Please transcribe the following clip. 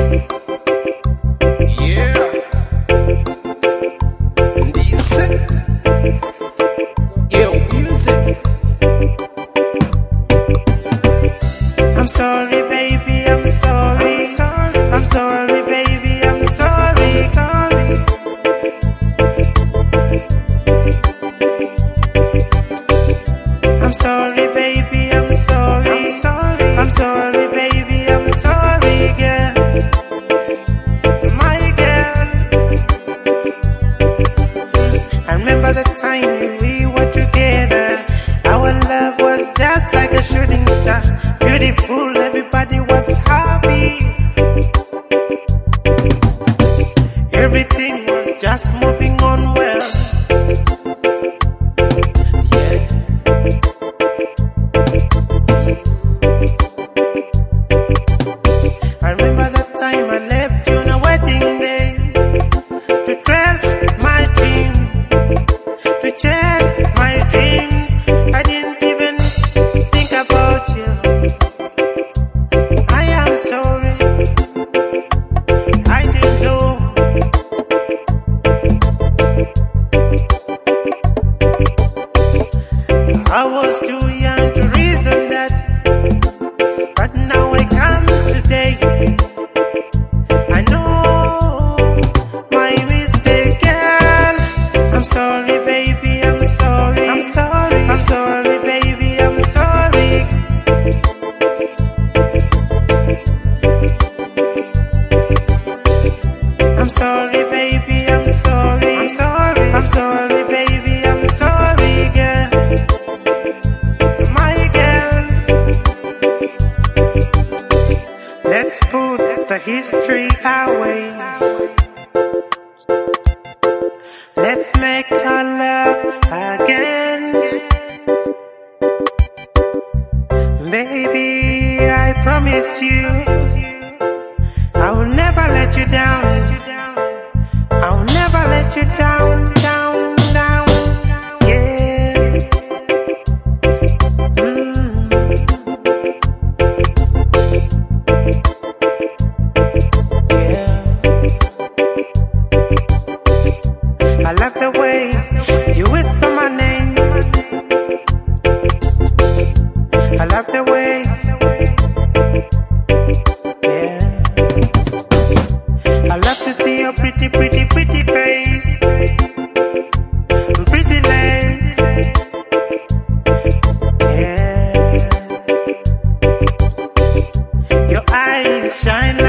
Yeah. Decent. Yo, music. I'm sorry, baby, I'm sorry. I'm sorry, baby, I'm sorry. Sorry. I'm sorry, baby, I'm sorry. I'm sorry, baby, I'm sorry, girl. My girl. I remember the time we were together. Our love was just like a shooting star. Beautiful, everybody was happy. Everything was just moving on well. Yeah. I remember that time I left you on a wedding day to dress my dream, to chase my dream. I didn't even think about you. I am sorry. I didn't know. I was too young to reason that, but now I come today. I know my mistake, girl. I'm sorry, baby, I'm sorry. I'm sorry. I'm sorry, baby, I'm sorry. I'm sorry, baby, I'm sorry. I'm sorry. I'm sorry, baby, I'm sorry, girl. My girl. Let's put the history away. Let's make our love again. Baby, I promise you, I will never let you down. I will never let you down, down, down. Yeah. Yeah. I love the way you whisper my name. I love the way. Yeah. I love to see your pretty, pretty, pretty face. Pretty legs. Yeah. Your eyes shine